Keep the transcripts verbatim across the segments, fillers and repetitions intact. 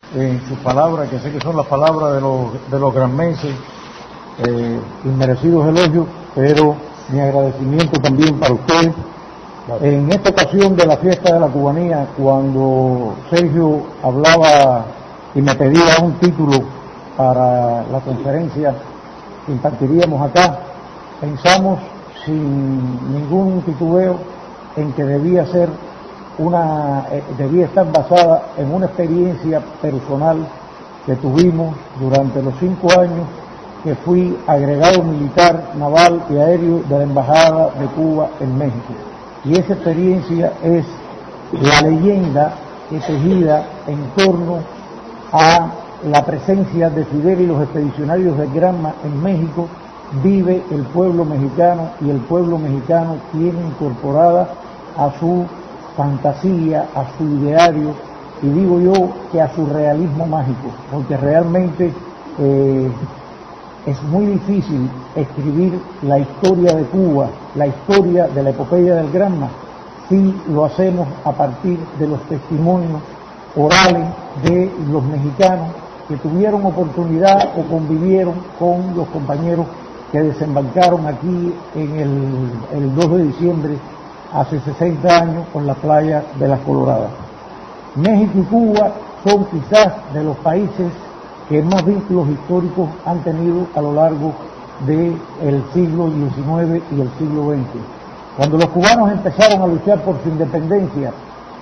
en sus palabras, que sé que son las palabras de los, de los granmenses, eh, inmerecidos elogios, pero mi agradecimiento también para ustedes. En esta ocasión de la fiesta de la cubanía, cuando Sergio hablaba y me pedía un título para la conferencia que impartiríamos acá, pensamos sin ningún titubeo en que debía ser una, eh, debía estar basada en una experiencia personal que tuvimos durante los cinco años que fui agregado militar, naval y aéreo de la Embajada de Cuba en México. Y esa experiencia es la leyenda que tejida en torno a la presencia de Fidel y los expedicionarios de Granma en México. Vive el pueblo mexicano y el pueblo mexicano tiene incorporada a su fantasía, a su ideario y digo yo que a su realismo mágico, porque realmente eh, es muy difícil escribir la historia de Cuba, la historia de la epopeya del Granma, si lo hacemos a partir de los testimonios orales de los mexicanos que tuvieron oportunidad o convivieron con los compañeros que desembarcaron aquí en el, el dos de diciembre hace sesenta años con la playa de las Coloradas. México y Cuba son quizás de los países que más vínculos históricos han tenido a lo largo del siglo diecinueve y el siglo veinte. Cuando los cubanos empezaron a luchar por su independencia,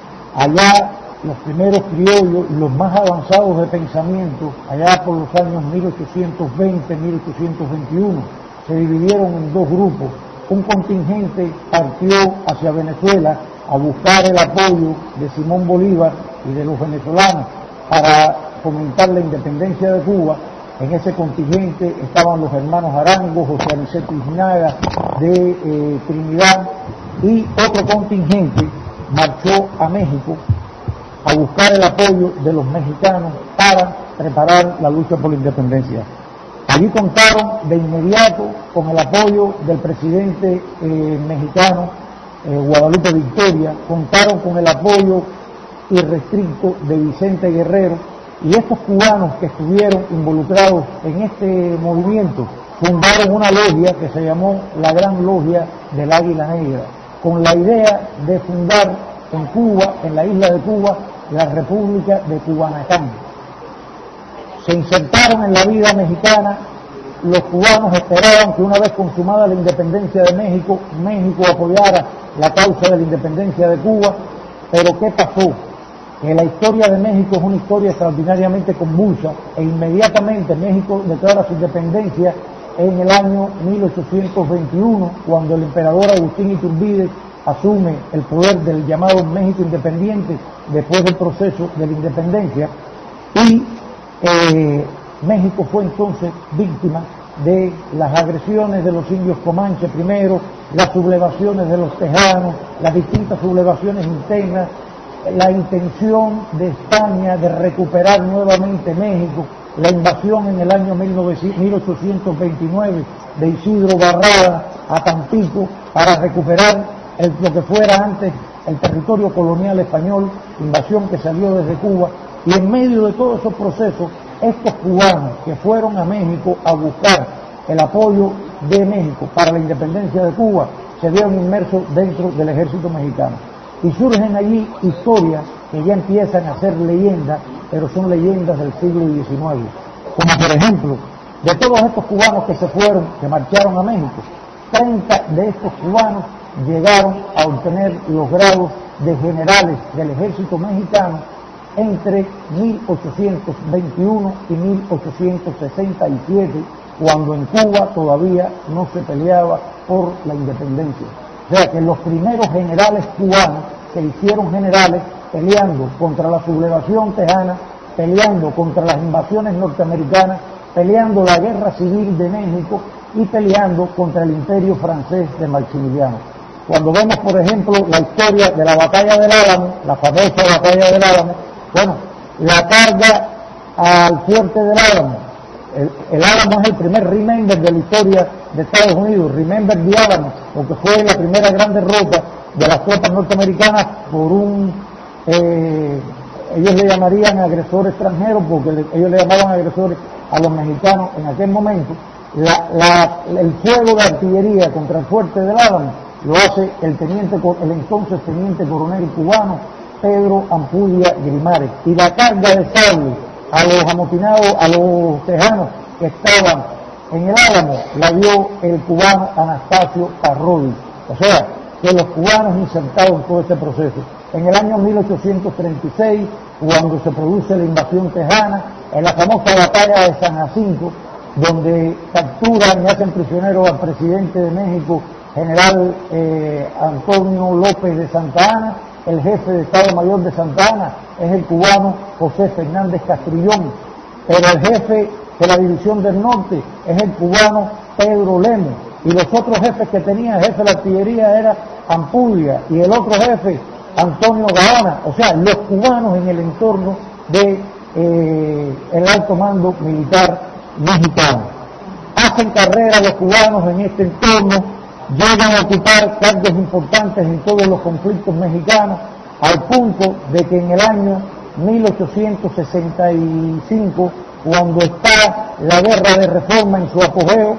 allá los primeros criollos, los más avanzados de pensamiento, allá por los años mil ochocientos veinte, mil ochocientos veintiuno, se dividieron en dos grupos. Un contingente partió hacia Venezuela a buscar el apoyo de Simón Bolívar y de los venezolanos para fomentar la independencia de Cuba. En ese contingente estaban los hermanos Arango, José Aniceto Iznaga de eh, Trinidad, y otro contingente marchó a México a buscar el apoyo de los mexicanos para preparar la lucha por la independencia. Allí contaron de inmediato con el apoyo del presidente eh, mexicano eh, Guadalupe Victoria, contaron con el apoyo irrestricto de Vicente Guerrero, y estos cubanos que estuvieron involucrados en este movimiento fundaron una logia que se llamó la Gran Logia del Águila Negra, con la idea de fundar en Cuba, en la isla de Cuba, la República de Cubanacán. Se insertaron en la vida mexicana. Los cubanos esperaban que una vez consumada la independencia de México, México apoyara la causa de la independencia de Cuba, pero ¿qué pasó? Que la historia de México es una historia extraordinariamente convulsa e inmediatamente México declara su independencia en el año mil ochocientos veintiuno, cuando el emperador Agustín Iturbide asume el poder del llamado México independiente después del proceso de la independencia, y eh, México fue entonces víctima de las agresiones de los indios comanches primero, las sublevaciones de los tejanos, las distintas sublevaciones internas, la intención de España de recuperar nuevamente México, la invasión en el año mil ochocientos veintinueve de Isidro Barrada a Tampico para recuperar el, lo que fuera antes el territorio colonial español, invasión que salió desde Cuba, y en medio de todos esos procesos, estos cubanos que fueron a México a buscar el apoyo de México para la independencia de Cuba, se vieron inmersos dentro del ejército mexicano. Y surgen allí historias que ya empiezan a ser leyendas, pero son leyendas del siglo diecinueve. Como por ejemplo, de todos estos cubanos que se fueron, que marcharon a México, treinta de estos cubanos llegaron a obtener los grados de generales del ejército mexicano entre mil ochocientos veintiuno y mil ochocientos sesenta y siete, cuando en Cuba todavía no se peleaba por la independencia. O sea que los primeros generales cubanos se hicieron generales peleando contra la sublevación tejana, peleando contra las invasiones norteamericanas, peleando la guerra civil de México y peleando contra el imperio francés de Maximiliano. Cuando vemos, por ejemplo, la historia de la batalla del Álamo, la famosa batalla del Álamo, bueno, la carga al fuerte del Álamo. El, el Álamo es el primer remember de la historia de Estados Unidos, remember the Álamo, porque fue la primera gran derrota de las tropas norteamericanas por un, eh, ellos le llamarían agresor extranjero, porque le, ellos le llamaban agresores a los mexicanos en aquel momento. La, la, el fuego de artillería contra el fuerte del Álamo lo hace el teniente, el entonces teniente coronel cubano Pedro Ampudia Grimares, y la carga de sable a los amotinados, a los tejanos que estaban en el Álamo, la dio el cubano Anastasio Parrodi. O sea, que los cubanos insertados en todo este proceso. En el año mil ochocientos treinta y seis, cuando se produce la invasión tejana, en la famosa batalla de San Jacinto, donde capturan y hacen prisionero al presidente de México, general eh, Antonio López de Santa Anna, el jefe de Estado Mayor de Santa Anna es el cubano José Fernández Castrillón, pero el jefe de la División del Norte es el cubano Pedro Lemos, y los otros jefes que tenía, el jefe de la artillería era Ampudia, y el otro jefe Antonio Gaona. O sea, los cubanos en el entorno de eh, el alto mando militar mexicano. Hacen carrera los cubanos en este entorno, llegan a ocupar cargos importantes en todos los conflictos mexicanos, al punto de que en el año mil ochocientos sesenta y cinco, cuando está la guerra de reforma en su apogeo,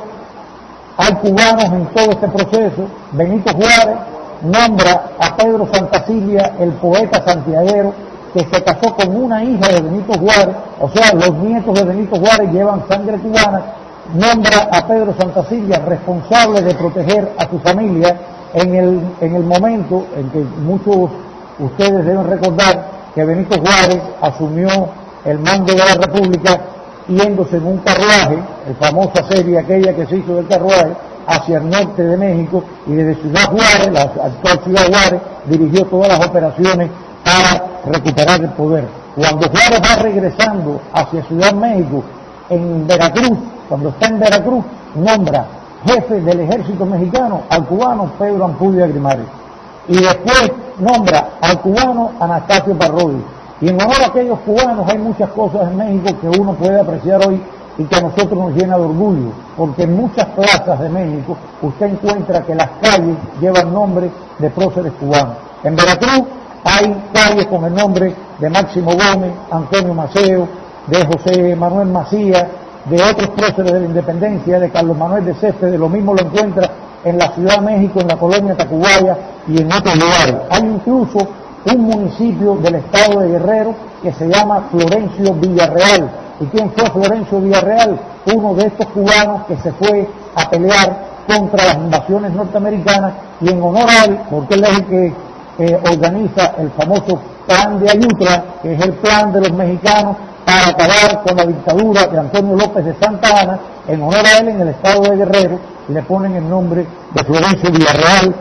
hay cubanos en todo este proceso. Benito Juárez nombra a Pedro Santacilia, el poeta santiaguero, que se casó con una hija de Benito Juárez, o sea, los nietos de Benito Juárez llevan sangre cubana, nombra a Pedro Santacilia responsable de proteger a su familia en el, en el momento en que muchos ustedes deben recordar que Benito Juárez asumió el mando de la República yéndose en un carruaje, la famosa serie aquella que se hizo del carruaje, hacia el norte de México, y desde Ciudad Juárez, la actual Ciudad Juárez, dirigió todas las operaciones para recuperar el poder. Cuando Juárez va regresando hacia Ciudad México, en Veracruz, cuando está en Veracruz, nombra jefe del ejército mexicano al cubano Pedro Ampudia Grimares, y después nombra al cubano Anastasio Parrodi. Y en honor a aquellos cubanos hay muchas cosas en México que uno puede apreciar hoy y que a nosotros nos llena de orgullo, porque en muchas plazas de México usted encuentra que las calles llevan nombre de próceres cubanos. En Veracruz hay calles con el nombre de Máximo Gómez, Antonio Maceo, de José Manuel Macías, de otros próceres de la independencia, de Carlos Manuel de Céspedes. Lo mismo lo encuentra en la Ciudad de México, en la colonia Tacubaya y en otros lugares. Hay incluso un municipio del estado de Guerrero que se llama Florencio Villarreal. ¿Y quién fue Florencio Villarreal? Uno de estos cubanos que se fue a pelear contra las invasiones norteamericanas, y en honor a él, porque él es el que eh, organiza el famoso Plan de Ayutla, que es el plan de los mexicanos para acabar con la dictadura de Antonio López de Santa Anna. En honor a él, en el estado de Guerrero le ponen el nombre de Florencio Villarreal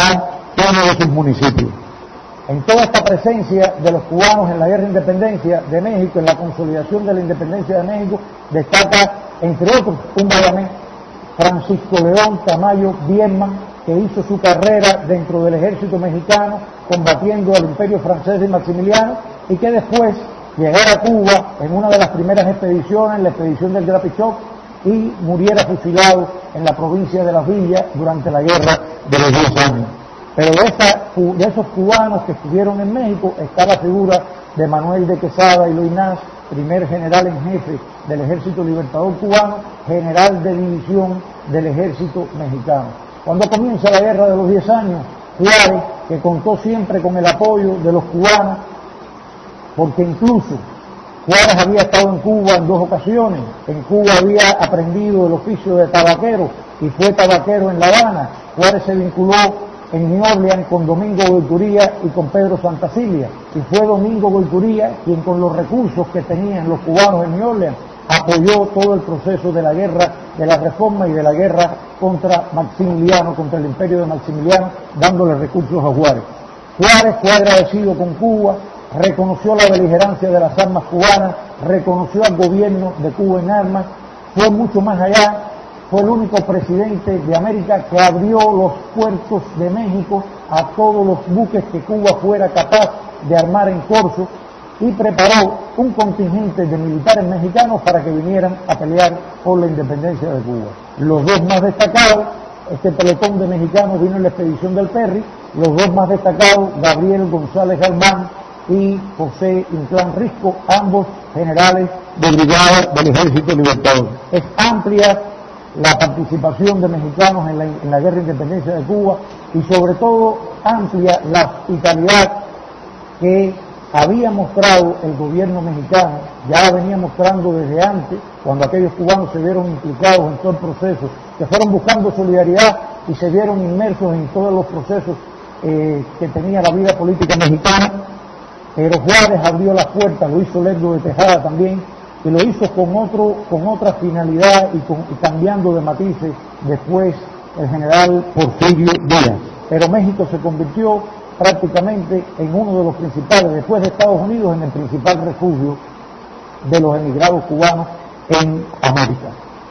a uno de sus municipios. En toda esta presencia de los cubanos en la guerra de independencia de México, en la consolidación de la independencia de México, destaca, entre otros, un bayanés, Francisco León Tamayo Bierman, que hizo su carrera dentro del ejército mexicano, combatiendo al imperio francés de Maximiliano, y que después llegara a Cuba en una de las primeras expediciones, la expedición del Grapichoc, y muriera fusilado en la provincia de Las Villas durante la guerra de los diez años. Pero de, esa, de esos cubanos que estuvieron en México está la figura de Manuel de Quesada y Loinás, primer general en jefe del Ejército Libertador Cubano, general de división del Ejército Mexicano. Cuando comienza la guerra de los diez años, Juárez, que contó siempre con el apoyo de los cubanos, porque incluso Juárez había estado en Cuba en dos ocasiones, en Cuba había aprendido el oficio de tabaquero y fue tabaquero en La Habana. Juárez se vinculó en New Orleans con Domingo Goycuría y con Pedro Santacilia, y fue Domingo Goycuría quien, con los recursos que tenían los cubanos en New Orleans, apoyó todo el proceso de la guerra de la reforma y de la guerra contra Maximiliano, contra el imperio de Maximiliano, dándole recursos a Juárez. Juárez fue agradecido con Cuba, reconoció la beligerancia de las armas cubanas, reconoció al gobierno de Cuba en armas, fue mucho más allá. Fue el único presidente de América que abrió los puertos de México a todos los buques que Cuba fuera capaz de armar en corso, y preparó un contingente de militares mexicanos para que vinieran a pelear por la independencia de Cuba. Los dos más destacados, este pelotón de mexicanos vino en la expedición del Perry, los dos más destacados, Gabriel González Galván y José Inclán Risco, ambos generales de brigada del Ejército Libertador. Es amplia la participación de mexicanos en la, en la guerra de independencia de Cuba y sobre todo amplia la hospitalidad que había mostrado el gobierno mexicano, ya venía mostrando desde antes, cuando aquellos cubanos se vieron implicados en todo el proceso, que fueron buscando solidaridad y se vieron inmersos en todos los procesos eh, que tenía la vida política mexicana. Pero Juárez abrió las puertas, lo hizo Lerdo de Tejada también, y lo hizo con otro, con otra finalidad y, con, y cambiando de matices después el general Porfirio Díaz. Pero México se convirtió prácticamente en uno de los principales, después de Estados Unidos, en el principal refugio de los emigrados cubanos en América.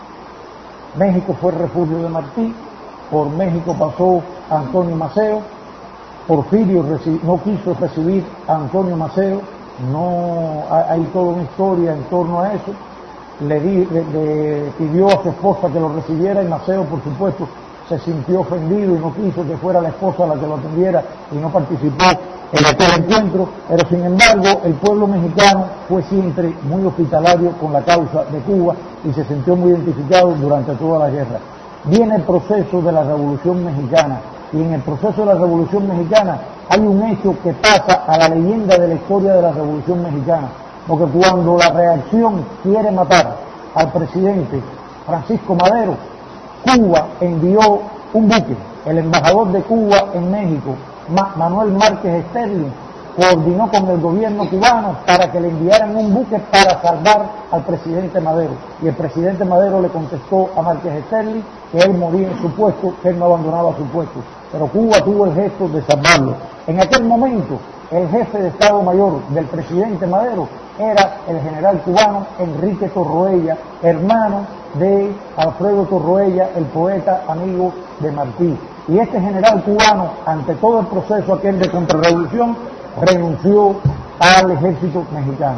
México fue el refugio de Martí, por México pasó Antonio Maceo, Porfirio no quiso recibir a Antonio Maceo, no hay toda una historia en torno a eso, le, di, le, le pidió a su esposa que lo recibiera y Maceo, por supuesto, se sintió ofendido y no quiso que fuera la esposa la que lo atendiera y no participó en aquel encuentro, pero sin embargo el pueblo mexicano fue siempre muy hospitalario con la causa de Cuba y se sintió muy identificado durante toda la guerra. Viene el proceso de la Revolución Mexicana y en el proceso de la Revolución Mexicana hay un hecho que pasa a la leyenda de la historia de la Revolución Mexicana, porque cuando la reacción quiere matar al presidente Francisco Madero, Cuba envió un buque, el embajador de Cuba en México, Manuel Márquez Sterling, coordinó con el gobierno cubano para que le enviaran un buque para salvar al presidente Madero. Y el presidente Madero le contestó a Márquez Sterling que él moría en su puesto, que él no abandonaba su puesto. Pero Cuba tuvo el gesto de salvarlo. En aquel momento, el jefe de Estado Mayor del presidente Madero era el general cubano Enrique Torroella, hermano de Alfredo Torroella, el poeta amigo de Martí. Y este general cubano, ante todo el proceso aquel de contrarrevolución, renunció al ejército mexicano.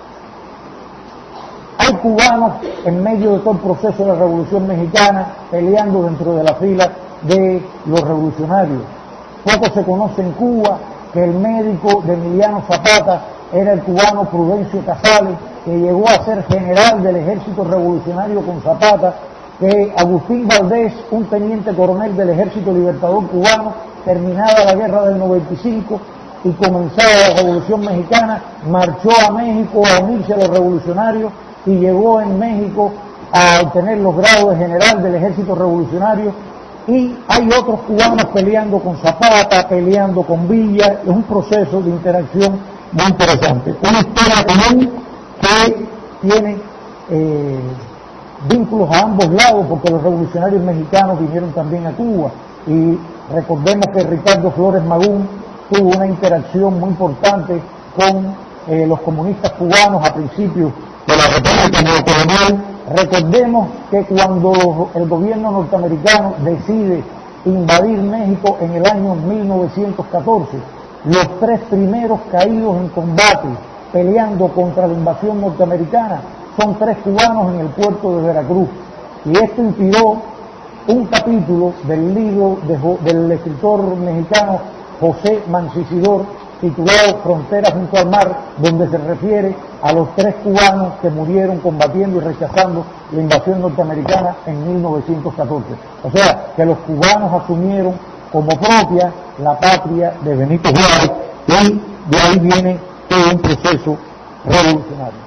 Hay cubanos en medio de todo el proceso de la Revolución Mexicana peleando dentro de la fila de los revolucionarios. Poco se conoce en Cuba que el médico de Emiliano Zapata era el cubano Prudencio Casales, que llegó a ser general del ejército revolucionario con Zapata, que Agustín Valdés, un teniente coronel del ejército libertador cubano, terminada la guerra del noventa y cinco y comenzada la Revolución Mexicana, marchó a México a unirse a los revolucionarios y llegó en México a obtener los grados de general del ejército revolucionario. Y hay otros cubanos peleando con Zapata, peleando con Villa, es un proceso de interacción muy interesante. Una historia común que tiene eh, vínculos a ambos lados, porque los revolucionarios mexicanos vinieron también a Cuba. Y recordemos que Ricardo Flores Magún tuvo una interacción muy importante con eh, los comunistas cubanos a principios de la República Neocolonial. Recordemos que cuando el gobierno norteamericano decide invadir México en el año mil novecientos catorce, los tres primeros caídos en combate peleando contra la invasión norteamericana son tres cubanos en el puerto de Veracruz. Y esto inspiró un capítulo del libro de, del escritor mexicano José Mancisidor, titulado Frontera junto al mar, donde se refiere a los tres cubanos que murieron combatiendo y rechazando la invasión norteamericana en mil novecientos catorce. O sea, que los cubanos asumieron como propia la patria de Benito Juárez y de ahí viene todo un proceso revolucionario.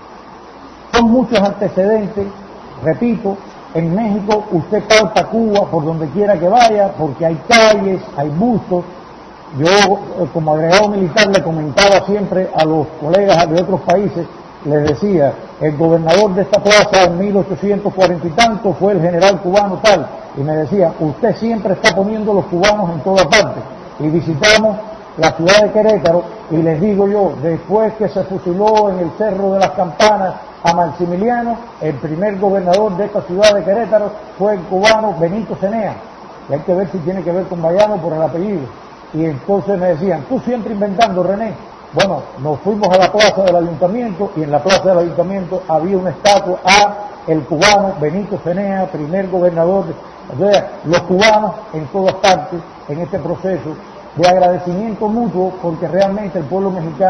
Son muchos antecedentes, repito, en México usted pauta Cuba por donde quiera que vaya, porque hay calles, hay bustos. Yo, como agregado militar, le comentaba siempre a los colegas de otros países, les decía, el gobernador de esta plaza en mil ochocientos cuarenta y tanto fue el general cubano tal, y me decía, usted siempre está poniendo los cubanos en toda parte. Y visitamos la ciudad de Querétaro, y les digo yo, después que se fusiló en el Cerro de las Campanas a Maximiliano, el primer gobernador de esta ciudad de Querétaro fue el cubano Benito Cenea, y hay que ver si tiene que ver con Bayano por el apellido. Y entonces me decían, tú siempre inventando, René. Bueno, nos fuimos a la plaza del ayuntamiento y en la plaza del ayuntamiento había una estatua a el cubano Benito Cenea, primer gobernador. De, o sea, los cubanos en todas partes en este proceso de agradecimiento mutuo, porque realmente el pueblo mexicano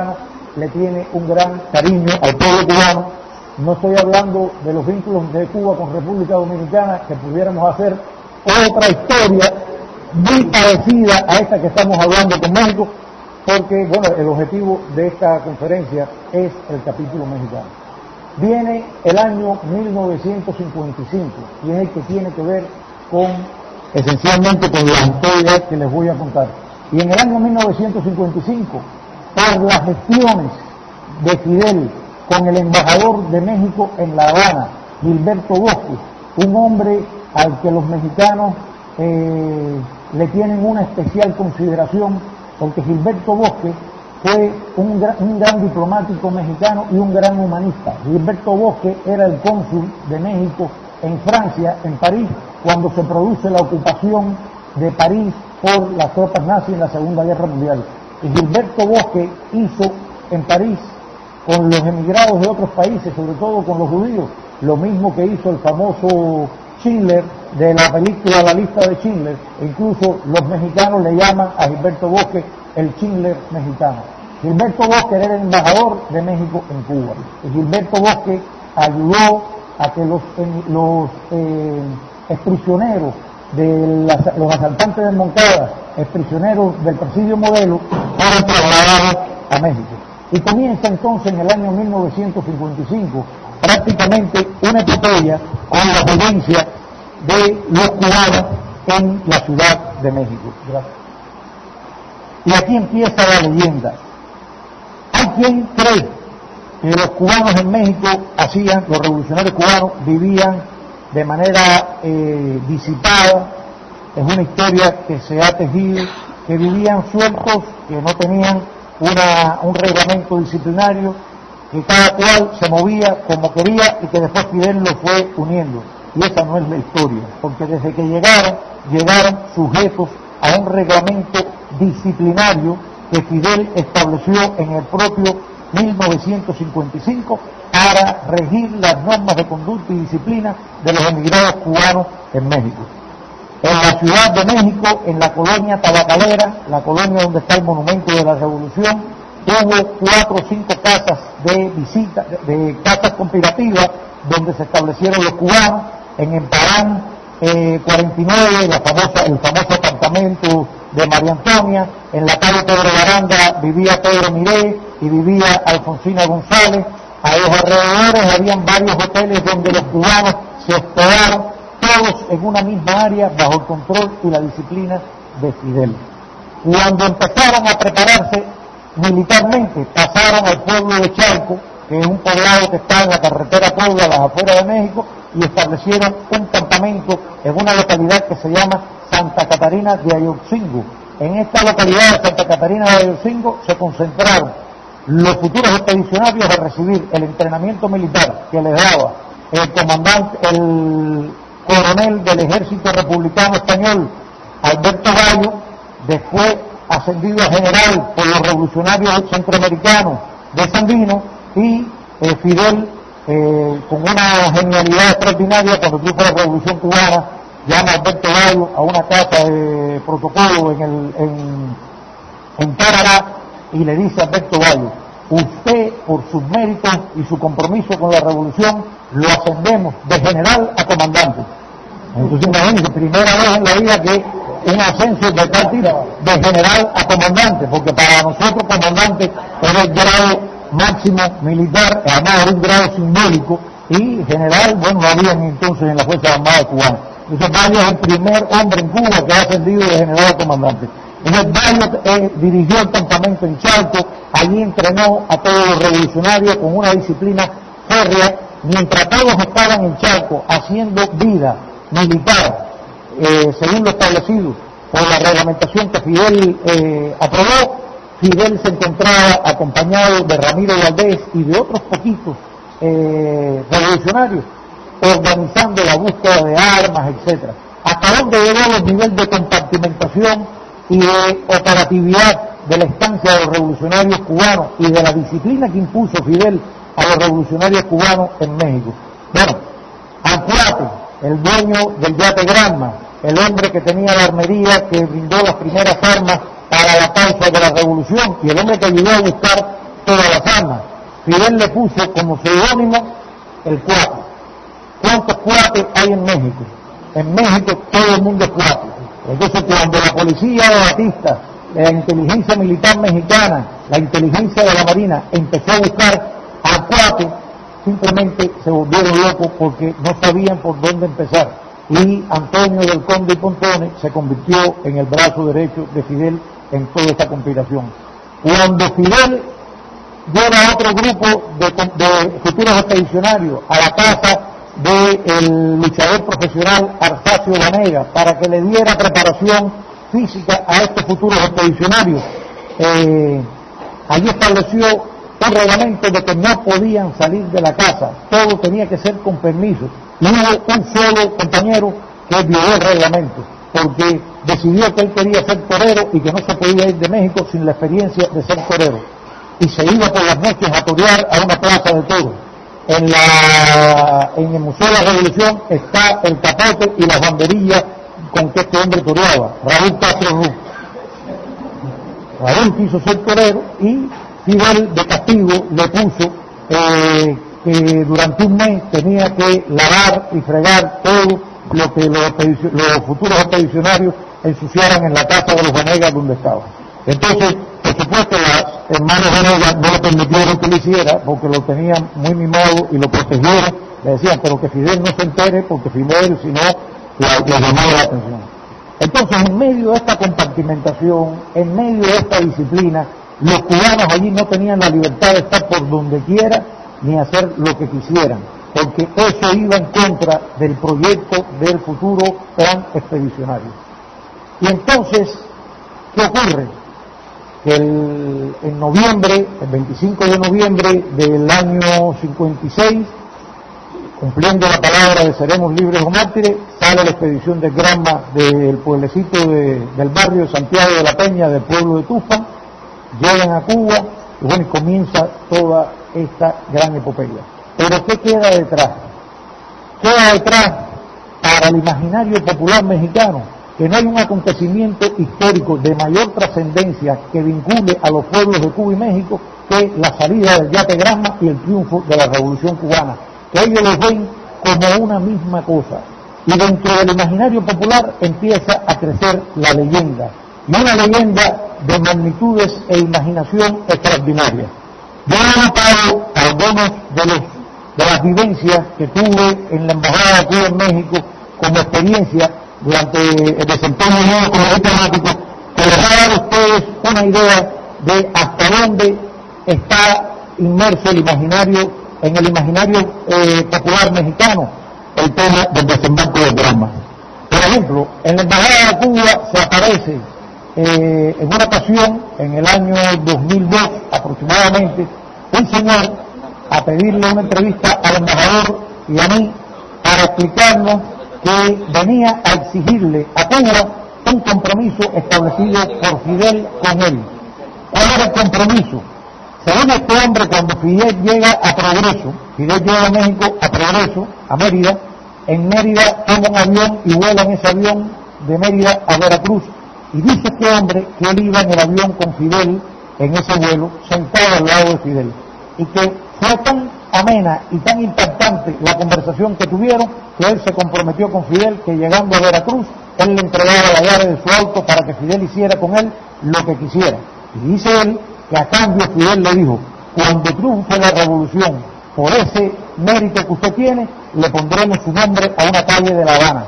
le tiene un gran cariño al pueblo cubano. No estoy hablando de los vínculos de Cuba con República Dominicana, que pudiéramos hacer otra historia muy parecida a esta que estamos hablando con México, porque, bueno, el objetivo de esta conferencia es el capítulo mexicano. Viene el año mil novecientos cincuenta y cinco y es el que tiene que ver con, esencialmente, con la historia que les voy a contar. Y en el año mil novecientos cincuenta y cinco, por las gestiones de Fidel con el embajador de México en La Habana, Gilberto Bosque, un hombre al que los mexicanos eh, le tienen una especial consideración, porque Gilberto Bosque fue un gran, un gran diplomático mexicano y un gran humanista. Gilberto Bosque era el cónsul de México en Francia, en París, cuando se produce la ocupación de París por las tropas nazis en la Segunda Guerra Mundial. Y Gilberto Bosque hizo en París, con los emigrados de otros países, sobre todo con los judíos, lo mismo que hizo el famoso Schindler de la película La Lista de Schindler. E incluso los mexicanos le llaman a Gilberto Bosque el Schindler mexicano. Gilberto Bosque era el embajador de México en Cuba. Y Gilberto Bosque ayudó a que los, los eh, exprisioneros de las, los asaltantes de Moncada, exprisioneros del presidio Modelo, fueron trasladados a México. Y comienza entonces en el año mil novecientos cincuenta y cinco prácticamente una epopeya con la vivencia de los cubanos en la Ciudad de México. Gracias. Y aquí empieza la leyenda. Hay quien cree que los cubanos en México hacían, los revolucionarios cubanos vivían de manera eh, disipada. Es una historia que se ha tejido, que vivían sueltos, que no tenían una, un reglamento disciplinario, que cada cual se movía como quería y que después Fidel lo fue uniendo. Y esa no es la historia, porque desde que llegaron, llegaron sujetos a un reglamento disciplinario que Fidel estableció en el propio mil novecientos cincuenta y cinco para regir las normas de conducta y disciplina de los emigrados cubanos en México. En la Ciudad de México, en la colonia Tabacalera, la colonia donde está el monumento de la Revolución, hubo cuatro o cinco casas de visita, de casas conspirativas donde se establecieron los cubanos. En Emparán eh, cuarenta y nueve, la famosa, el famoso apartamento de María Antonia. En la calle Pedro Baranda vivía Pedro Miré y vivía Alfonsina González. A los alrededores habían varios hoteles donde los cubanos se hospedaron, todos en una misma área bajo el control y la disciplina de Fidel. Cuando empezaron a prepararse militarmente, pasaron al pueblo de Chalco, que es un poblado que está en la carretera Puebla, a las afueras de México, y establecieron un campamento en una localidad que se llama Santa Catarina de Ayotzingo. En esta localidad de Santa Catarina de Ayotzingo se concentraron los futuros expedicionarios a recibir el entrenamiento militar que les daba el comandante, el coronel del Ejército Republicano Español, Alberto Gallo, después ascendido a general por los revolucionarios centroamericanos de Sandino, y eh, Fidel, eh, con una genialidad extraordinaria, cuando triunfa la Revolución Cubana, llama a Alberto Gallo a una casa de protocolo en, el, en, en Parará, y le dice a Alberto Gallo: usted, por sus méritos y su compromiso con la revolución, lo ascendemos de general a comandante. Entonces imagínense, primera vez en la vida que un ascenso de tal tipo, de general a comandante, porque para nosotros comandante era el grado máximo militar, además era un grado simbólico, y general, bueno, no había ni entonces en la Fuerza Armada cubana. Entonces Gallo es el primer hombre en Cuba que ha ascendido de general a comandante. Entonces Gallo eh, dirigió el campamento en Chalco, allí entrenó a todos los revolucionarios con una disciplina férrea, mientras todos estaban en Chalco haciendo vida militar, eh, según lo establecido por la reglamentación que Fidel eh, aprobó. Fidel se encontraba acompañado de Ramiro Valdés y de otros poquitos eh, revolucionarios, organizando la búsqueda de armas, etcétera. Hasta dónde llegó el nivel de compartimentación y de operatividad de la estancia de los revolucionarios cubanos y de la disciplina que impuso Fidel a los revolucionarios cubanos en México. Bueno, Ancuate, el dueño del yate Granma, el hombre que tenía la armería que brindó las primeras armas para la causa de la revolución, y el hombre que ayudó a buscar todas las armas. Fidel le puso como seudónimo el cuate. ¿Cuántos cuates hay en México? En México todo el mundo es cuate. Entonces cuando la policía de Batista, la inteligencia militar mexicana, la inteligencia de la Marina empezó a buscar al cuate, simplemente se volvieron locos porque no sabían por dónde empezar. Y Antonio del Conde y Pontone se convirtió en el brazo derecho de Fidel en toda esta conspiración. Cuando Fidel lleva a otro grupo de, de futuros expedicionarios a la casa del luchador profesional Arsacio Banega para que le diera preparación física a estos futuros expedicionarios, eh, allí estableció un reglamento de que no podían salir de la casa, todo tenía que ser con permiso, y hubo un solo compañero que violó el reglamento porque decidió que él quería ser torero y que no se podía ir de México sin la experiencia de ser torero, y se iba por las noches a torear a una plaza de toros. En, la, en el Museo de la Revolución está el capote y las banderillas con que este hombre toreaba, Raúl Castro Ruz. Raúl quiso ser torero y Fidel de castigo le puso eh, que durante un mes tenía que lavar y fregar todo lo que los, los futuros expedicionarios ensuciaran en la casa de los Vanegas donde estaban. Entonces, por supuesto, las hermanas Vanegas no le permitieron que lo hiciera porque lo tenían muy mimado y lo protegieron. Le decían, pero que Fidel no se entere porque Fidel, si no, le llamaba la atención. Entonces, en medio de esta compartimentación, en medio de esta disciplina, los cubanos allí no tenían la libertad de estar por donde quiera ni hacer lo que quisieran, porque eso iba en contra del proyecto del futuro plan expedicionario. Y entonces, ¿qué ocurre? Que el, en noviembre, el veinticinco de noviembre del año cincuenta y seis, cumpliendo la palabra de seremos libres o mártires, sale la expedición de Granma del pueblecito de, del barrio de Santiago de la Peña, del pueblo de Tuxpan, llegan a Cuba y bueno, comienza toda esta gran epopeya. Pero ¿qué queda detrás? Queda detrás para el imaginario popular mexicano que no hay un acontecimiento histórico de mayor trascendencia que vincule a los pueblos de Cuba y México que la salida del yate Granma y el triunfo de la Revolución Cubana, que ellos los ven como una misma cosa. Y dentro del imaginario popular empieza a crecer la leyenda, y una leyenda de magnitudes e imaginación extraordinarias. Yo he notado algunos de, los, de las vivencias que tuve en la Embajada de Cuba en México como experiencia durante el desempeño mío como diplomático, que les va a dar a ustedes una idea de hasta dónde está inmerso el imaginario, en el imaginario eh, popular mexicano, el tema del desembarco de Granma. Por ejemplo, en la Embajada de Cuba se aparece eh, en una ocasión, en el año dos mil dos aproximadamente, un señor a pedirle una entrevista al embajador y a mí para explicarnos que venía a exigirle a Cuba un compromiso establecido por Fidel con él. ¿Cuál era el compromiso? Según este hombre, cuando Fidel llega a Progreso, Fidel llega a México a Progreso, a Mérida, en Mérida toma un avión y vuela en ese avión de Mérida a Veracruz. Y dice este hombre que él iba en el avión con Fidel, en ese vuelo, sentado al lado de Fidel. Y que fue tan amena y tan impactante la conversación que tuvieron, que él se comprometió con Fidel que llegando a Veracruz, él le entregaba la llave de su auto para que Fidel hiciera con él lo que quisiera. Y dice él que a cambio Fidel le dijo, cuando triunfe la revolución, por ese mérito que usted tiene, le pondremos su nombre a una calle de La Habana.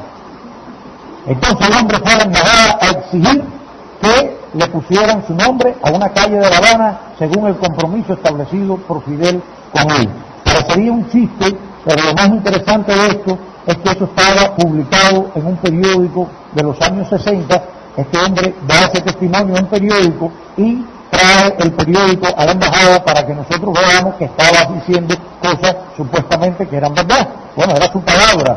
Entonces el hombre fue a la embajada a exigir que le pusieran su nombre a una calle de La Habana según el compromiso establecido por Fidel con él. Parecería un chiste, pero lo más interesante de esto es que eso estaba publicado en un periódico de los años sesenta. Este hombre da ese testimonio en un periódico y trae el periódico a la embajada para que nosotros veamos que estaba diciendo cosas supuestamente que eran verdad. Bueno, era su palabra.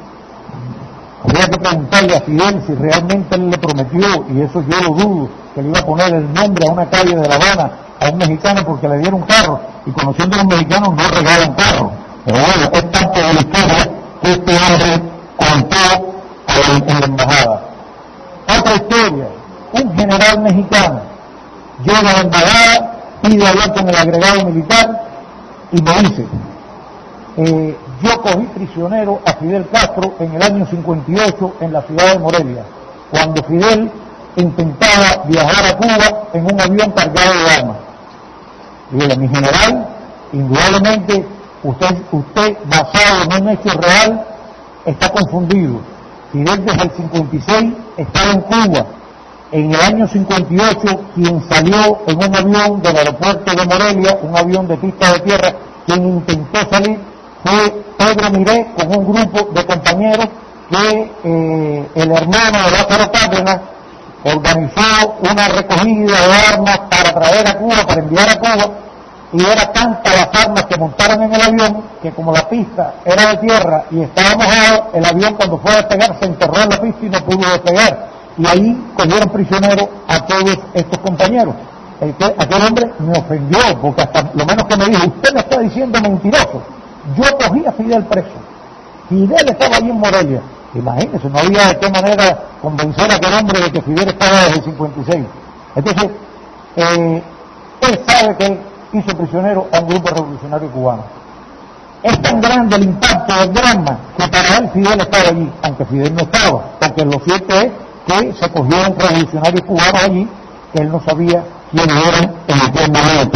Habría que preguntarle a Fidel si realmente él le prometió, y eso yo lo dudo, que le iba a poner el nombre a una calle de La Habana a un mexicano porque le dieron un carro, y conociendo a los mexicanos no regalan carro. Pero bueno, es parte de la historia que este hombre contó en la embajada. Otra historia, un general mexicano llega a la embajada, pide hablar con el agregado militar y me dice, eh, yo cogí prisionero a Fidel Castro en el año cincuenta y ocho en la ciudad de Morelia, cuando Fidel intentaba viajar a Cuba en un avión cargado de armas. Y digo, mi general, indudablemente usted, usted basado en un hecho real, está confundido. Fidel desde el cincuenta y seis estaba en Cuba. En el año cincuenta y ocho, quien salió en un avión del aeropuerto de Morelia, un avión de pista de tierra, quien intentó salir fue Pedro Miré con un grupo de compañeros que eh, el hermano de Lázaro Cárdenas organizó una recogida de armas para traer a Cuba, para enviar a Cuba, y era tantas las armas que montaron en el avión que como la pista era de tierra y estaba mojado, el avión cuando fue a despegar se enterró en la pista y no pudo despegar. Y ahí cogieron prisioneros a todos estos compañeros. El que, aquel hombre me ofendió, porque hasta lo menos que me dijo, usted me está diciendo mentiroso. Yo cogí a Fidel preso. Fidel estaba allí en Morelia. Imagínense, no había de qué manera convencer a aquel hombre de que Fidel estaba desde el cincuenta y seis. Entonces, eh, él sabe que él hizo prisionero a un grupo revolucionario cubano. Es tan grande el impacto del drama que para él Fidel estaba allí, aunque Fidel no estaba, porque lo cierto es que se cogieron revolucionarios cubanos allí, que él no sabía quiénes eran en aquel momento.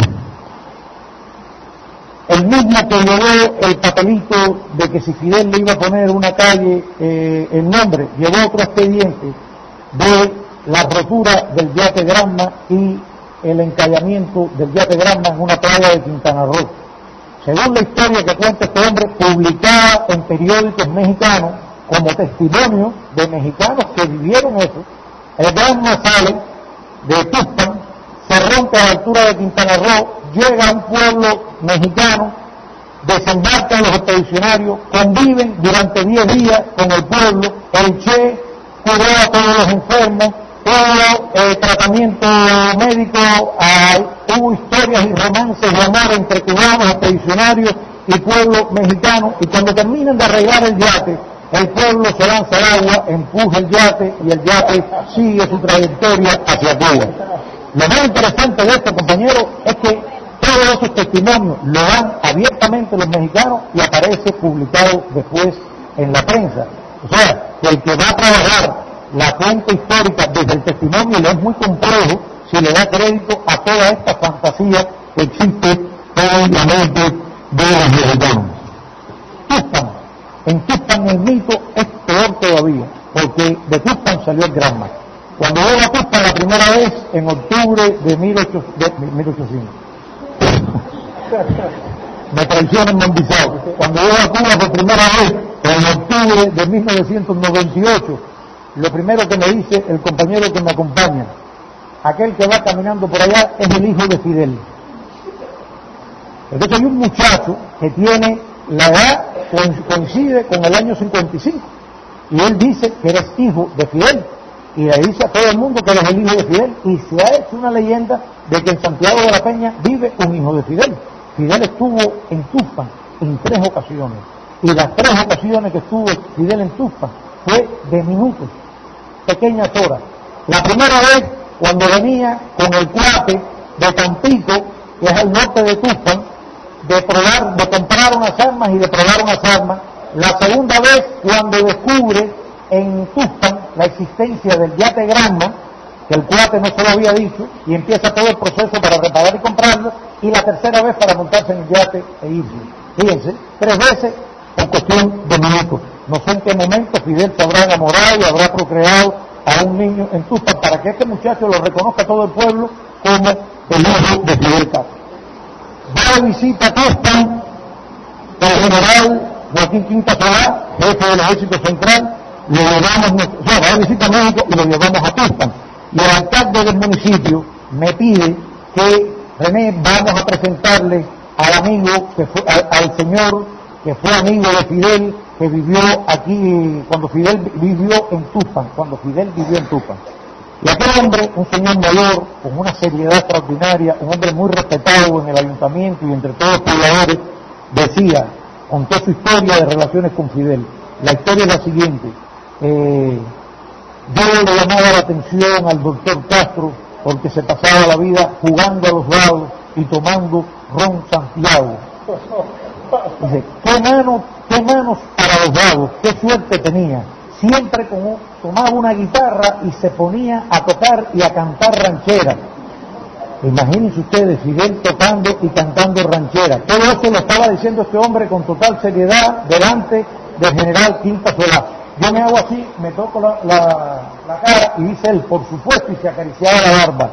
El mismo que llevó el papelito de que si Fidel le iba a poner una calle eh, el nombre, llevó otro expediente de la rotura del yate Granma y el encallamiento del yate Granma en una playa de Quintana Roo. Según la historia que cuenta este hombre, publicada en periódicos mexicanos, como testimonio de mexicanos que vivieron eso, el Granma sale de Tuxpan, se rompe a la altura de Quintana Roo, llega a un pueblo mexicano, desembarcan los expedicionarios, conviven durante diez días con el pueblo, el Che curó a todos los enfermos, hubo eh, tratamiento médico, eh, hubo historias y romances de amor entre cubanos, expedicionarios y pueblo mexicano, y cuando terminan de arreglar el yate, el pueblo se lanza al agua, empuja el yate y el yate sigue su trayectoria hacia Cuba. Lo más interesante de esto, compañeros, es que todos esos testimonios lo dan abiertamente los mexicanos y aparece publicado después en la prensa. O sea, que el que va a trabajar la fuente histórica desde el testimonio le es muy complejo si le da crédito a toda esta fantasía que existe en la mente de los mexicanos. Tuxpan, en Tuxpan el mito es peor todavía, porque de Tuxpan salió el Granma. Cuando llegó a Tuxpan la primera vez, en octubre de mil ochocientos, me traiciona el mandizado. Cuando llegó a Cuba por primera vez, en octubre de mil novecientos noventa y ocho, lo primero que me dice el compañero que me acompaña, aquel que va caminando por allá es el hijo de Fidel. Entonces hay un muchacho que tiene la edad, coincide con el año cincuenta y cinco, y él dice que eres hijo de Fidel, y le dice a todo el mundo que eres el hijo de Fidel, y se ha hecho una leyenda de que en Santiago de la Peña vive un hijo de Fidel. Fidel estuvo en Tuxpan en tres ocasiones, y las tres ocasiones que estuvo Fidel en Tuxpan fue de minutos, pequeñas horas. La primera vez cuando venía con el cuate de Tampico, que es al norte de Tuxpan, de probar, de comprar unas armas y de probar unas armas. La segunda vez cuando descubre en Tuxpan la existencia del yate Granma, que el cuate no se lo había dicho, y empieza todo el proceso para reparar y comprarlo, y la tercera vez para montarse en el yate e irse. Fíjense, tres veces en cuestión de minutos. No sé en qué momento Fidel se habrá enamorado y habrá procreado a un niño en Tuxpan para que este muchacho lo reconozca todo el pueblo como el hijo de Fidel Castro. Va de visita a Tuxpan el general Joaquín Quinta Solá, jefe del Ejército Central, lo llevamos, o sea, va de visita a México y lo llevamos a Tuxpan. Y el alcalde del municipio me pide que, René, vamos a presentarle al amigo, que fue, al, al señor que fue amigo de Fidel, que vivió aquí, cuando Fidel vivió en Tuxpan, cuando Fidel vivió en Tuxpan. Y aquel hombre, un señor mayor, con una seriedad extraordinaria, un hombre muy respetado en el ayuntamiento y entre todos los pobladores, decía, contó su historia de relaciones con Fidel. La historia es la siguiente. Eh, yo le llamaba la atención al doctor Castro porque se pasaba la vida jugando a los dados y tomando ron Santiago. Dice, qué manos, qué manos para los vagos, qué suerte tenía. Siempre como tomaba una guitarra y se ponía a tocar y a cantar rancheras. Imagínense ustedes, Fidel tocando y cantando rancheras. Todo eso lo estaba diciendo este hombre con total seriedad delante del general Quinta Solá. Yo me hago así, me toco la, la, la cara y dice él, por supuesto, y se acariciaba la barba.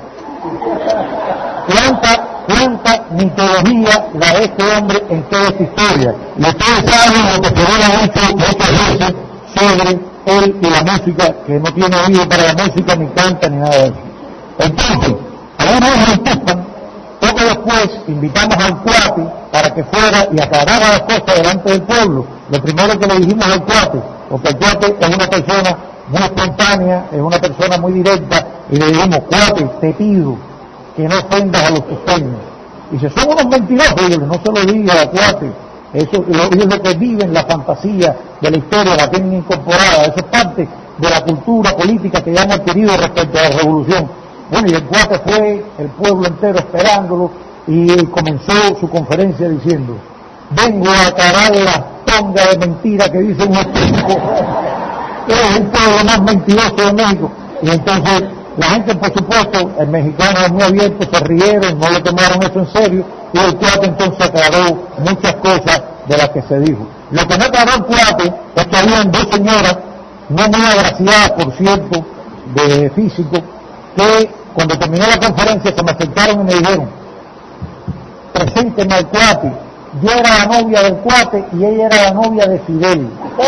Cuánta, cuánta mitología la de este hombre en toda esta historia. Y ustedes saben lo que se ha dicho muchas veces sobre él y la música, que no tiene oído para la música, ni canta, ni nada de eso. Entonces, a una vez en Tuxpan, poco después invitamos al cuate para que fuera y aclarara las cosas delante del pueblo. Lo primero que le dijimos al cuate, porque el cuate es una persona muy espontánea, es una persona muy directa, y le dijimos, cuate, te pido que no ofendas a los tuxpeños. Y dice, son unos mentirosos. Y yo, no se lo diga, cuate, eso, ellos lo que viven, la fantasía de la historia, la tienen incorporada, eso es parte de la cultura política que ya han adquirido respecto a la revolución. Bueno, y el cuate fue, el pueblo entero esperándolo, y comenzó su conferencia diciendo, vengo a aclarar la tonga de mentira que dicen estos tipos, es el pueblo más mentiroso de México. Y entonces la gente, por supuesto, el mexicano es muy abierto, se rieron, no le tomaron eso en serio, y el cuate entonces aclaró muchas cosas de las que se dijo. Lo que no aclaró el cuate es que habían dos señoras, no muy agraciadas, por cierto, de físico, que cuando terminó la conferencia se me acercaron y me dijeron, preséntenme al cuate. Yo era la novia del cuate y ella era la novia de Fidel.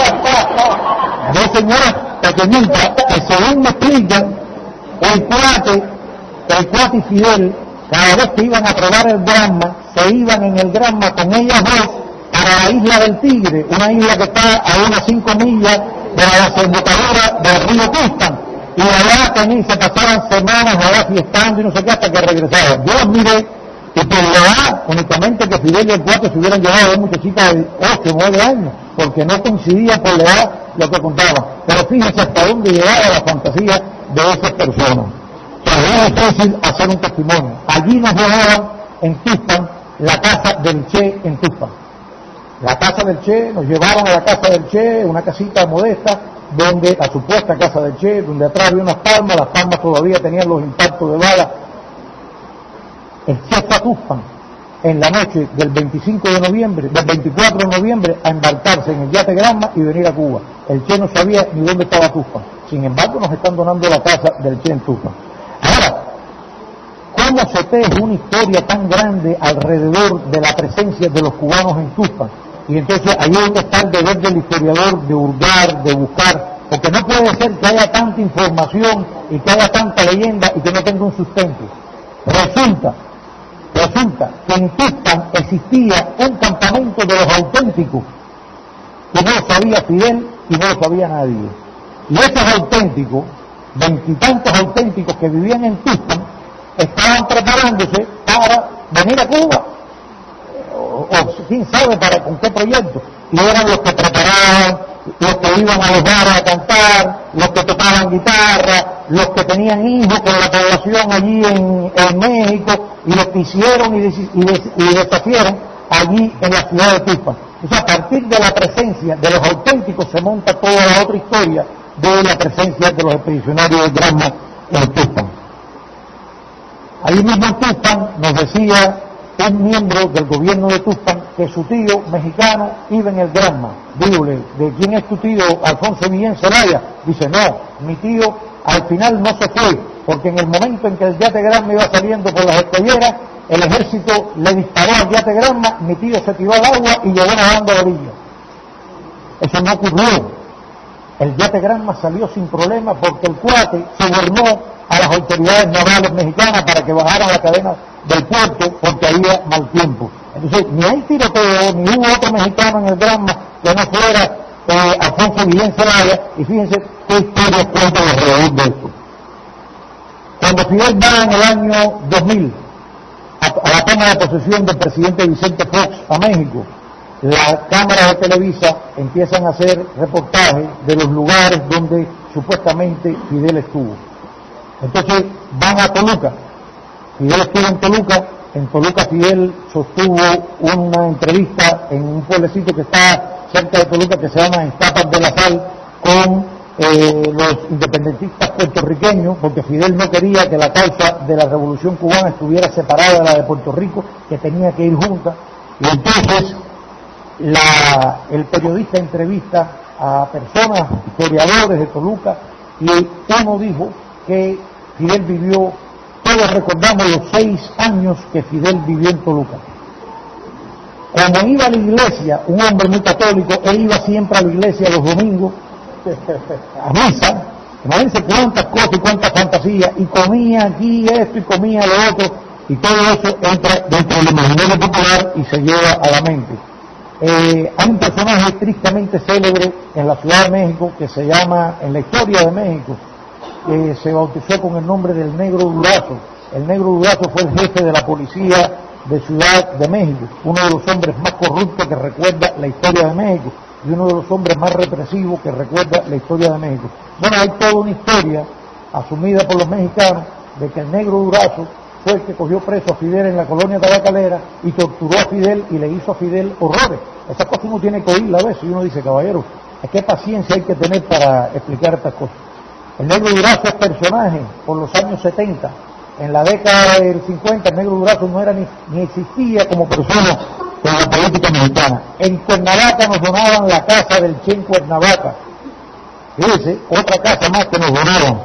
Dos señoras pequeñitas que, según me explican, el cuate, el cuate y Fidel, cada vez que iban a probar el Granma, se iban en el Granma con ellas dos para la isla del Tigre, una isla que está a unas cinco millas de la desembocadura del río Tuxpan, y allá tenían, se pasaban semanas allá fiestando y no sé qué hasta que regresaban. Yo las miré y por la edad, únicamente que Fidel y el cuate se hubieran llevado a dos muchachitas de ocho o nueve años, porque no coincidía por la edad lo que contaban. Pero fíjense hasta dónde llegaba la fantasía de esas personas. O sea, es difícil hacer un testimonio. Allí nos llevaban en Tuxpan, la casa del Che en Tuxpan. La casa del Che, nos llevaron a la casa del Che, una casita modesta, donde, la supuesta casa del Che, donde atrás había unas palmas, las palmas todavía tenían los impactos de bala. El Che fue a Tuxpan en la noche del veinticinco de noviembre, del veinticuatro de noviembre, a embarcarse en el yate Granma y venir a Cuba. El Che no sabía ni dónde estaba Tuxpan. Sin embargo, nos están donando la casa del Che en Tuxpan. Ahora, ¿cómo se teje una historia tan grande alrededor de la presencia de los cubanos en Tuxpan? Y entonces ahí es donde está el deber del historiador de hurgar, de buscar, porque no puede ser que haya tanta información y que haya tanta leyenda y que no tenga un sustento. Resulta, resulta que en Tuxpan existía un campamento de los auténticos, que no lo sabía Fidel y no lo sabía nadie. Y esos auténticos, veintitantos auténticos que vivían en Tuxpan, estaban preparándose para venir a Cuba. O, o quién sabe para con qué proyecto, y eran los que preparaban, los que iban a los bares a cantar, los que tocaban guitarra, los que tenían hijos con la población allí en, en México, y los que hicieron y, des, y, des, y deshacieron allí en la ciudad de Tuxpan. O sea, a partir de la presencia de los auténticos se monta toda la otra historia de la presencia de los expedicionarios de Granma en Tuxpan. Allí mismo en Tuxpan nos decía un miembro del gobierno de Tuxpan que su tío mexicano iba en el Granma. Dígole, ¿de quién es tu tío Alfonso Guillén Zelaya? Dice, no, mi tío al final no se fue, porque en el momento en que el yate Granma iba saliendo por las escolleras, el ejército le disparó al yate Granma, mi tío se tiró al agua y llegó nadando a la orilla. Eso no ocurrió. El yate Granma salió sin problema porque el cuate sobornó a las autoridades navales mexicanas para que bajaran la cadena del puerto porque había mal tiempo. Entonces, ni hay tiroteo, ni hubo otro mexicano en el Granma que no fuera eh, Alfonso Guillén Zelaya, y fíjense qué historias cuentan alrededor de esto. Cuando Fidel va en el año dos mil a, a la toma de posesión del presidente Vicente Fox a México, las cámaras de Televisa empiezan a hacer reportajes de los lugares donde supuestamente Fidel estuvo. Entonces van a Toluca. Fidel estuvo en Toluca en Toluca Fidel sostuvo una entrevista en un pueblecito que está cerca de Toluca que se llama Estapas de la Sal con eh, los independentistas puertorriqueños, porque Fidel no quería que la causa de la Revolución Cubana estuviera separada de la de Puerto Rico, que tenía que ir junta, y entonces la, el periodista entrevista a personas, historiadores de Toluca, y uno dijo que Fidel vivió, todos recordamos los seis años que Fidel vivió en Toluca. Cuando iba a la iglesia, un hombre muy católico, él iba siempre a la iglesia los domingos, a misa, imagínense cuántas cosas y cuántas fantasías, y comía aquí esto y comía lo otro, y todo eso entra dentro del imaginario popular y se lleva a la mente. Eh, hay un personaje tristemente célebre en la Ciudad de México que se llama, en la historia de México, que se bautizó con el nombre del Negro Durazo. El Negro Durazo fue el jefe de la policía de Ciudad de México, uno de los hombres más corruptos que recuerda la historia de México y uno de los hombres más represivos que recuerda la historia de México. Bueno, hay toda una historia asumida por los mexicanos de que el Negro Durazo fue el que cogió preso a Fidel en la colonia tabacalera y torturó a Fidel y le hizo a Fidel horrores. Esas cosas uno tiene que oírla a veces y uno dice, caballero, ¿qué paciencia hay que tener para explicar estas cosas? El Negro Durazo es personaje por los años setenta. En la década del cincuenta el Negro Durazo no era ni, ni existía como persona en la política mexicana. En Cuernavaca nos donaban la casa del Che en Cuernavaca. Fíjese, otra casa más que nos donaron.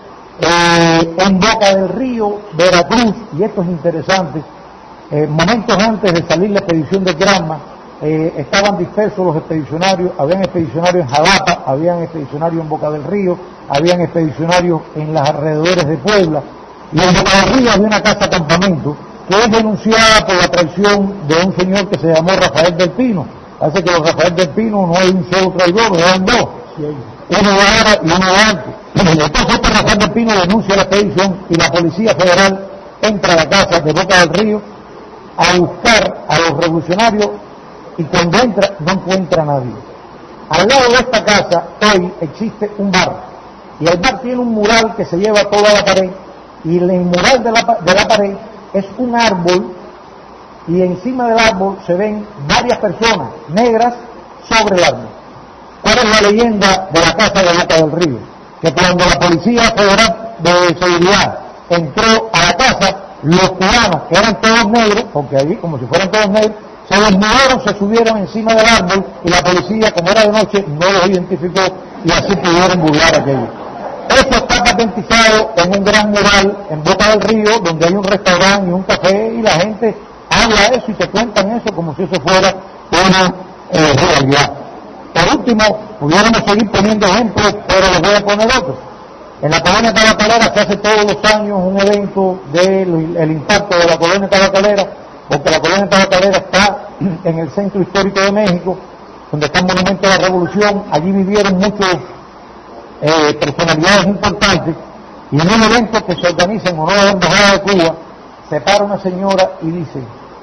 Eh, en Boca del Río, Veracruz, y esto es interesante, eh, momentos antes de salir la expedición de Granma, eh, estaban dispersos los expedicionarios, habían expedicionarios en Jalapa, habían expedicionarios en Boca del Río, habían expedicionarios en los alrededores de Puebla, y en Boca del Río había una casa campamento que es denunciada por la traición de un señor que se llamó Rafael del Pino. Parece que los Rafael del Pino no hay un solo traidor, eran dos, uno de ahora y uno de antes. Entonces este Rafael del Pino denuncia la expedición y la Policía Federal entra a la casa de Boca del Río a buscar a los revolucionarios y cuando entra no encuentra a nadie. Al lado de esta casa hoy existe un bar y el bar tiene un mural que se lleva toda la pared y el mural de la, de la pared es un árbol y encima del árbol se ven varias personas negras sobre el árbol. ¿Cuál es la leyenda de la casa de Boca del Río? Que cuando la Policía Federal de Seguridad entró a la casa, los cubanos, que eran todos negros, porque allí como si fueran todos negros, se desnudaron, se subieron encima del árbol y la policía, como era de noche, no los identificó y así pudieron burlar aquello. Eso está patentizado en un gran mural en Boca del Río, donde hay un restaurante y un café y la gente habla de eso y te cuentan eso como si eso fuera una eh, realidad. Por último, pudiéramos seguir poniendo ejemplos, pero les voy a poner otros. En la colonia tabacalera se hace todos los años un evento del impacto de la colonia tabacalera, porque la colonia tabacalera está en el centro histórico de México, donde está el monumento de la Revolución. Allí vivieron muchos eh, personalidades importantes, y en un evento que se organiza en honor a la Embajada de Cuba, se para una señora y dice,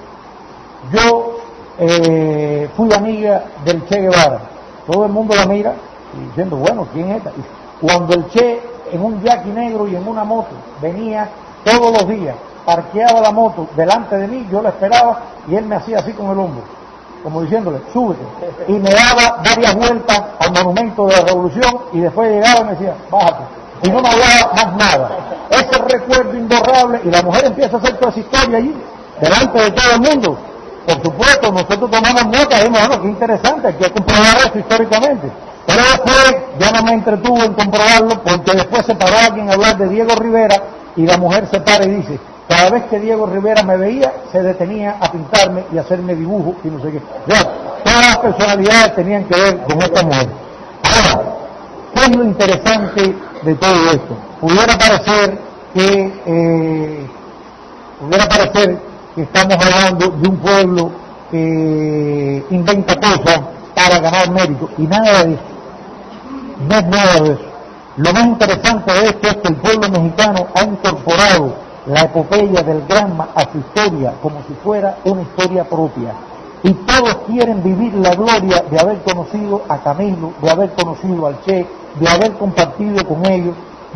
yo eh, fui amiga del Che Guevara. Todo el mundo la mira y diciendo, bueno, ¿quién es esta? Y cuando el Che en un yaqui negro y en una moto venía todos los días, parqueaba la moto delante de mí, yo la esperaba y él me hacía así con el hombro, como diciéndole, súbete, y me daba varias vueltas al monumento de la Revolución y después llegaba y me decía, bájate, y no me hablaba más nada. Ese recuerdo imborrable, y la mujer empieza a hacer toda esa historia allí, delante de todo el mundo. Por supuesto, nosotros tomamos nota y dijimos, bueno, qué interesante, hay que comprobar eso históricamente. Pero después ya no me entretuvo en comprobarlo, porque después se paró alguien a hablar de Diego Rivera y la mujer se para y dice, cada vez que Diego Rivera me veía, se detenía a pintarme y a hacerme dibujos y no sé qué. O sea, todas las personalidades tenían que ver con esta mujer. Ahora, ¿qué es lo interesante de todo esto? Pudiera parecer que, eh, pudiera parecer que estamos hablando de un pueblo que inventa cosas para ganar mérito, y nada de eso. No es nada de eso. Lo más interesante de esto es que el pueblo mexicano ha incorporado la epopeya del Granma a su historia como si fuera una historia propia. Y todos quieren vivir la gloria de haber conocido a Camilo, de haber conocido al Che, de haber compartido con ellos,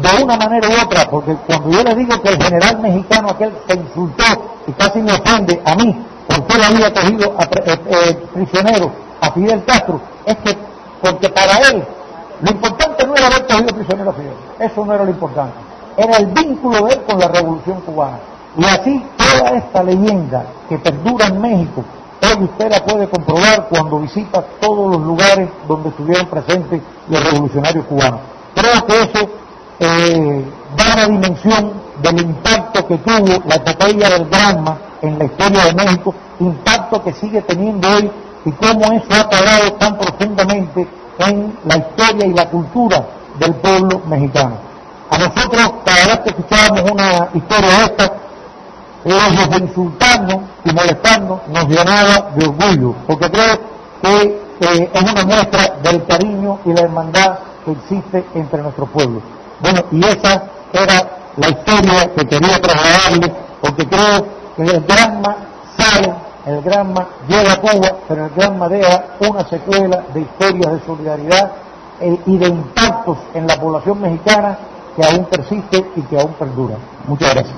de una manera u otra, porque cuando yo le digo que el general mexicano aquel que insultó y casi me ofende a mí, porque él había cogido a, eh, eh, prisionero a Fidel Castro, es que porque para él lo importante no era haber cogido prisionero a Fidel, eso no era lo importante, era el vínculo de él con la revolución cubana. Y así toda esta leyenda que perdura en México, hoy usted la puede comprobar cuando visita todos los lugares donde estuvieron presentes los revolucionarios cubanos. Creo que eso eh, da una dimensión del impacto que tuvo la epopeya del Granma en la historia de México, impacto que sigue teniendo hoy y cómo eso ha calado tan profundamente en la historia y la cultura del pueblo mexicano. A nosotros, cada vez que escuchábamos una historia de esta, lejos de insultarnos y molestarnos, nos llenaba de orgullo, porque creo que eh, es una muestra del cariño y la hermandad que existe entre nuestros pueblos. Bueno, y esa era la historia que quería trasladarles, porque creo que el Granma sale, el Granma llega a Cuba, pero el Granma deja una secuela de historias de solidaridad eh, y de impactos en la población mexicana que aún persiste y que aún perdura. Muchas gracias.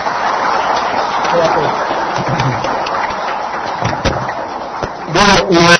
Bueno, y